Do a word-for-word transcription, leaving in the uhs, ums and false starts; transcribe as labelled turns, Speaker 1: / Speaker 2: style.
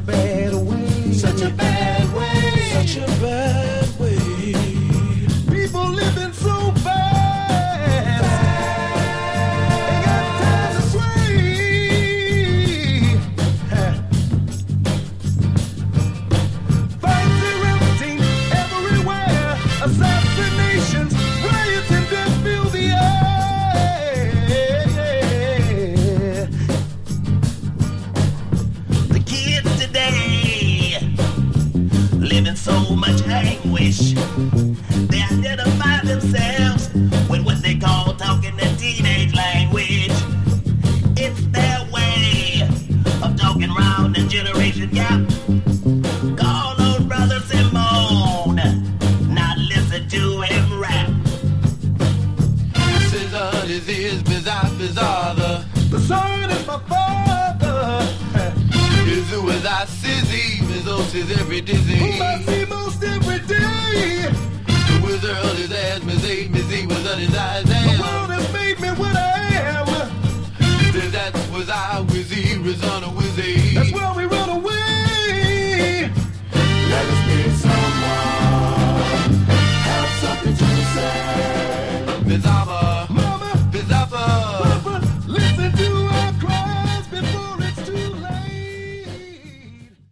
Speaker 1: bad way.
Speaker 2: Such a bad way.
Speaker 1: Such a bad way. People living so fast. Ain't got time to sway. Fights erupting everywhere. Assassinations, riots, and death fill the air.
Speaker 2: The kids today live in so much anguish. They identify themselves with what they call talking the teenage language. It's their way of talking round the generation gap. Call on Brother Simone, now listen to him rap.
Speaker 3: This is a disease, bizarre, bizarre. The,
Speaker 1: The son is my father.
Speaker 3: is who is I sizzy, is every
Speaker 1: Who I
Speaker 3: disease.
Speaker 1: see most every day.
Speaker 3: The wizard is as Mizzy, Mizzy was on his eyes.
Speaker 1: The world has made me what I am.
Speaker 3: That was I, Wizzy, was on a Wizzy.
Speaker 1: That's what